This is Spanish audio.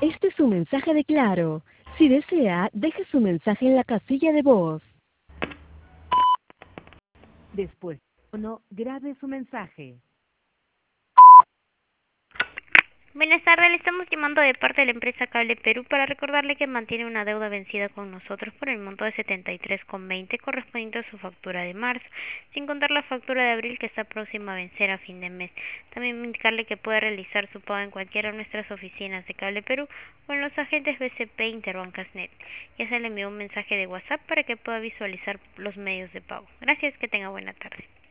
Este es un mensaje de Claro. Si desea, deje su mensaje en la casilla de voz. Después, no grabe su mensaje. Buenas tardes, le estamos llamando de parte de la empresa Cable Perú para recordarle que mantiene una deuda vencida con nosotros por el monto de 73,20 correspondiente a su factura de marzo, sin contar la factura de abril que está próxima a vencer a fin de mes. También indicarle que puede realizar su pago en cualquiera de nuestras oficinas de Cable Perú o en los agentes BCP Interbancasnet. Ya se le envió un mensaje de WhatsApp para que pueda visualizar los medios de pago. Gracias, que tenga buena tarde.